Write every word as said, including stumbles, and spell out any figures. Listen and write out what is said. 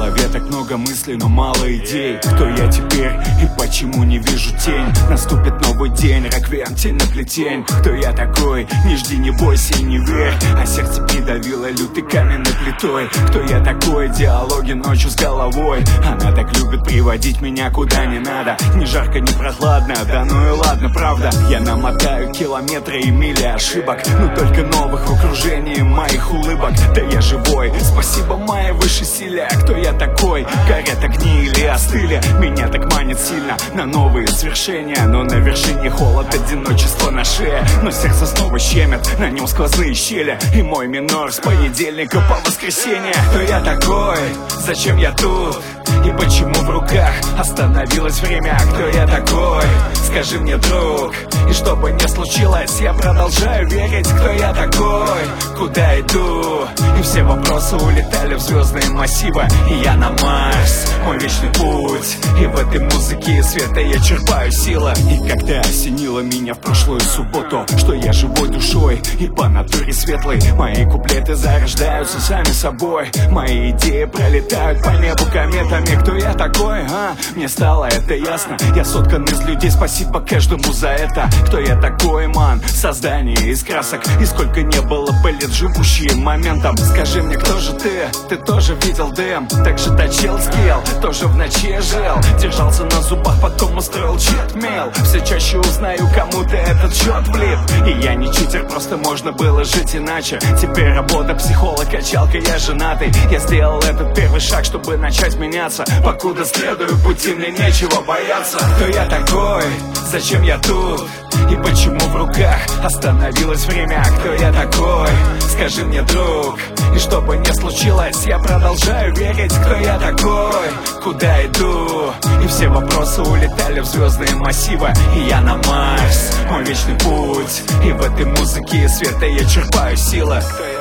голове так много мыслей, но мало идей. Кто я теперь и почему не вижу тень? Наступит новый день, реквием, тень на плетень. Кто я такой? Не жди, не бойся и не верь. А сердце придавило лютой каменной плитой. Кто я такой? Диалоги ночью с головой. Она так любит приводить меня куда не надо. Ни жарко, ни прохладно, да ну и ладно, правда. Я намотаю километры и мили ошибок, но только новых в окружении моих улыбок. Да я живой, спасибо моей высшей силе. Кто я такой? Горят огни или остыли? Меня так манит сильно на новые свершения, но на вершине холод, одиночество на шее. Но сердце снова щемит, на нем сквозные щели. И мой минор с понедельника по воскресенье. Кто я такой? Зачем я тут? И почему в руках остановилось время? Кто я такой? Скажи мне, друг. И что бы ни случилось, я продолжаю верить. Кто я такой? Куда иду? И все вопросы улетали в звездные массивы. И я на Марс, мой вечный путь. И в этой музыке света я черпаю силы. И когда осенило меня в прошлую субботу, что я живой душой и по натуре светлой, мои куплеты зарождаются сами собой. Мои идеи пролетают по небу кометами. Кто я такой, а? Мне стало это ясно. Я соткан из людей, спасибо каждому за это. Кто я такой, ман? Создание из красок. И сколько не было бы лет, живущие моментом. Скажи мне, кто же ты? Ты тоже видел дым? Так же точил скилл, тоже в ночи жил. Держался на зубах, потом устроил читмейл. Все чаще узнаю, кому-то этот счет влип. И я не читер, просто можно было жить иначе. Теперь работа, психолог, качалка, я женатый. Я сделал этот первый шаг, чтобы начать меняться. Покуда следую пути, мне нечего бояться. Кто я такой? Зачем я тут? И почему в руках остановилось время? Кто я такой? Скажи мне, друг. И что бы ни случилось, я продолжаю верить. Кто я такой? Куда иду? И все вопросы улетали в звездные массивы. И я на Марс, мой вечный путь. И в этой музыке света я черпаю силы.